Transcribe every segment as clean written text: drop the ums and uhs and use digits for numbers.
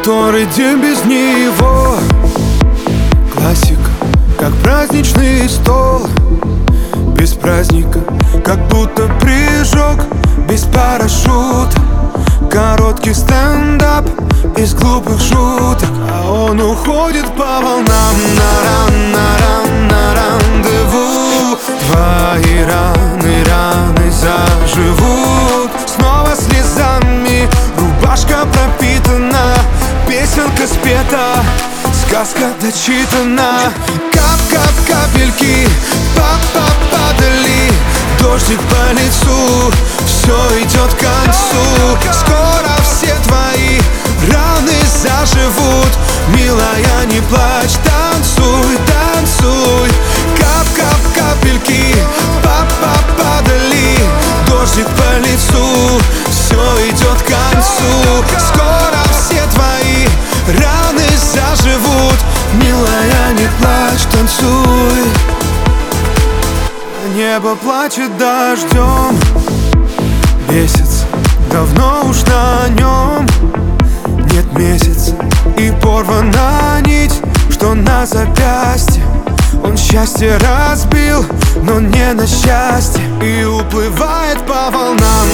который день без него. Классика, как праздничный стол. Без праздника, как будто прыжок без парашюта. Короткий стендап из глупых шуток, а он уходит по волнам на рандеву. Твои раны заживут снова слезами. Рубашка пропитана, песенка спета, сказка дочитана. Кап-кап капельки падали, дождик по лицу, все идет к концу. Скоро все твои раны заживут. Милая, не плачь, танцуй, танцуй. Кап-кап капельки падали, дождик по лицу, все идет к концу. Скоро все твои раны заживут. Милая, не плачь, танцуй. Небо плачет дождем, месяц давно уж на нем. Нет месяца и порвана нить, что на запястье. Он счастье разбил, но не на счастье, и уплывает по волнам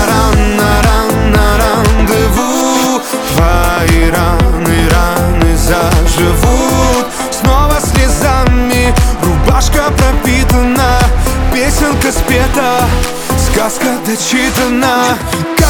на рандеву. Твои раны заживут снова слезами. Рубашка пропитана, песенка спета, сказка дочитана.